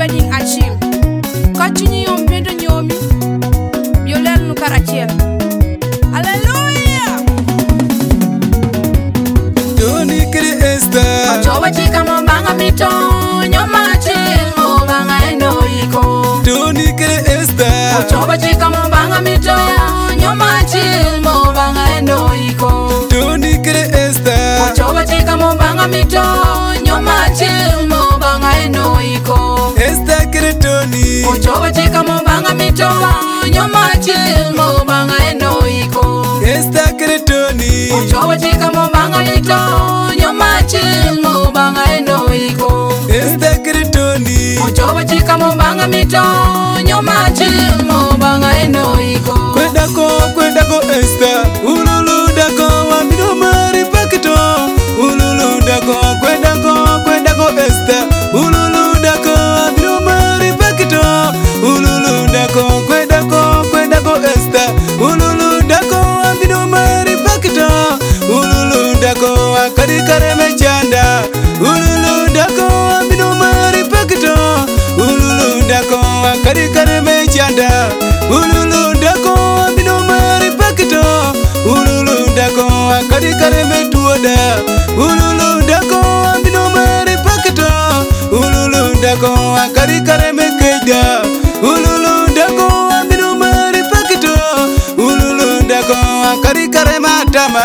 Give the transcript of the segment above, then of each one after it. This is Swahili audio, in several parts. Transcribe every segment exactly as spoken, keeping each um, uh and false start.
wedding achim. Kachunyi yom pendo nyomi. Biolel nu karachiel. Hallelujah. Tony kiri Esther. Ochoba chika mbanga mito. Nyoma achil mo banga eno iko. Tony kiri Esther. Ochoba chika mbanga mito. Nyoma achil mo banga eno iko. Tony kiri Esther. Ochoba chika mbanga mito. Nyoma achil mo banga eno iko. Esther kiri Tony. Ochoba chika mbanga mito. Nyoma achil mo banga eno iko. Esther kiri Tony. Ochoba chika mbanga mito. Nyoma achil mo banga eno iko. Esther kiri Tony. Ochoba chika mbanga mito. Nyoma achil mo banga eno iko. Kwedako kwedako Esther. Ululu dako wamino mari pakito. Ululu dako kwedako kwedako Esther. Ululu dako wamino mari pakito. Ululu dako kwedako kwedako Esther. Ululu dako wamino mari pakito. Ululu dako akari kareme chanda. Ululu dako wamino mari pakito. Ululu dako akari kareme chanda. Ululu dako wamino mari pakito. Ululu dako akari kareme tuoda. Ululu dako wamino mari pakito. Ululu dako akari kareme keida. Ululu dako wamino mari pakito. Ululu dako akari kareme atama.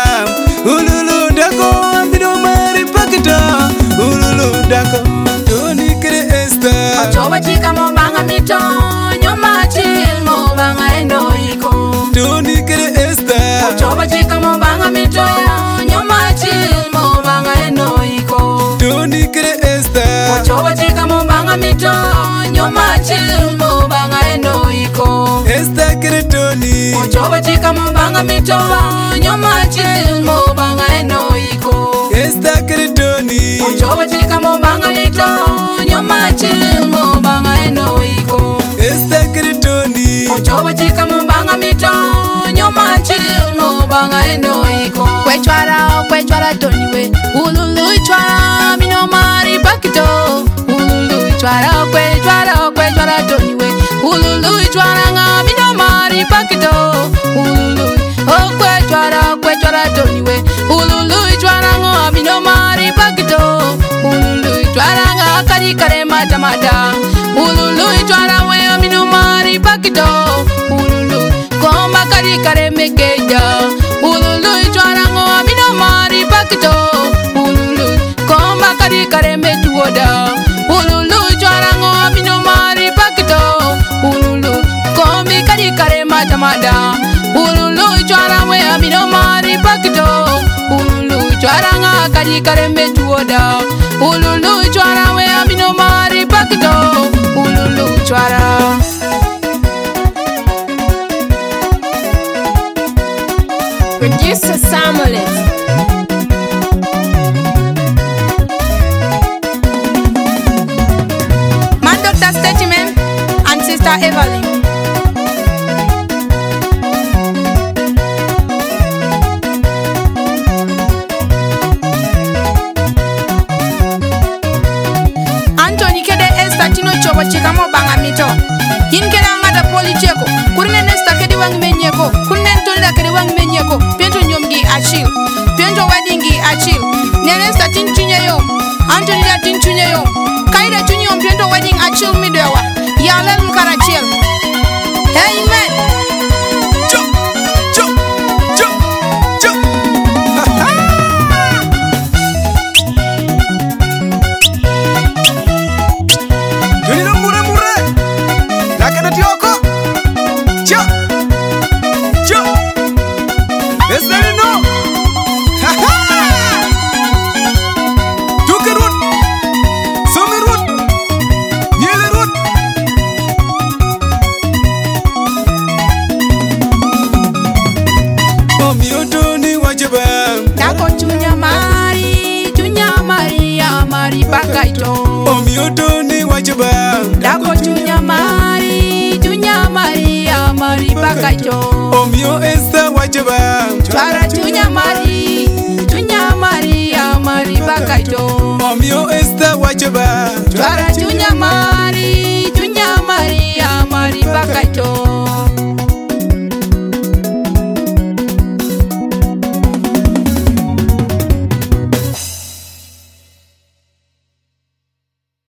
Ululu dako wamino mari pakito. Ululu dako Tony kiri Esther. Ochoba chika mbanga mito. Nyoma achil mo banga eno iko. Tony kiri Esther. Ochoba chika mbanga mito. Nyoma achil mo banga eno iko. Tony kiri Esther. Ochoba chika mbanga mito. Nyoma achil mo banga eno iko. Esther kiri Tony. Ochoba chika mbanga mito. Nyoma achil mo banga eno iko. Esther kiri Tony. Ochoba chika mbanga mito. Nyoma achil mo banga eno iko. Esther kiri Tony. Ochoba chika mbanga mito. Nyoma achil mo banga eno iko. Kwechwara kwechwara Tony we. Ululu ichwara mino mari pakito. Ululu ichwara kwechwara kwechwara Tony we. Ululu ichwara nga mino mari pakito. Ululu oh kwechwara kwechwara Tony we. Ululu ichwara nga mino mari pakito. Ululu ichwara nga kari kare mata mata. Ululu ichwara we mino mari pakito. Ululu komba kari kare mekeja. Ululu ichwara nga mino mari pakito. Ululu komba kari kare metuoda. Ululu ichwara nga mino mari pakito. Ululu kombi kari kare mata mata. Ululu ichwara we mino mari pakito. Ululu ichwara nga kari kare metuoda. Ululu ichwara we mino mari pakito. Ululu ichwara. Producer Samuelis. Man Doctor Statement and Sister Evelyn. Anthony kede Esther tino chobo chika mo banga mito. Yin kede angada poli cheko. Kurne Esther kede wangi menyeko. Kurne Tolda kede wangi menyeko. Pento nyomgi achil. Pento weddingi achil. Nene Esther tin chunye yom. Anthony da tin chunye yom. Kaida chunye yom pento wedding achil midewa. Yalel mkarachil. Amen. Cho cho cho cho. Tony no mure mure. La kada tioko. Cho cho. Esther no. Ha ha. Tukerut. Somerut. Nielerut. Omio Tony wajeba. Dako chunya mari, chunya Maria, Mari pakaito. Omio Tony wajeba. Dako chunya mari, chunya Maria, Mari pakaito. Omio